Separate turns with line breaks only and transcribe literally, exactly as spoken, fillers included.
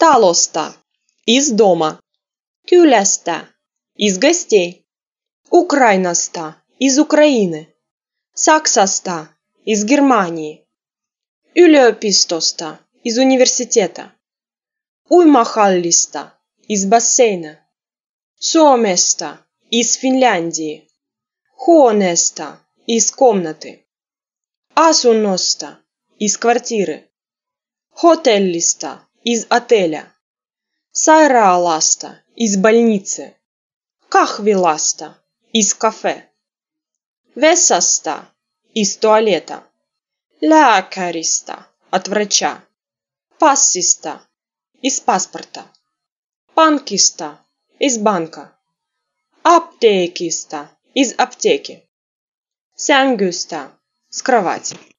Talosta – из дома. Kylästä – из гостей. Ukrainasta – из Украины. Saksasta – из Германии. Yliopistosta – из университета. Uimahallista – из бассейна. Suomesta – из Финляндии. Huoneesta – из комнаты. Asunnosta – из квартиры. Hotellista – из отеля. Sairaalasta – из больницы. Kahvilasta – из кафе. Vessasta – из туалета. Lääkäristä – от врача. Passista – из паспорта. Pankista – из банка. Apteekista – из аптеки. Sängystä – с кровати.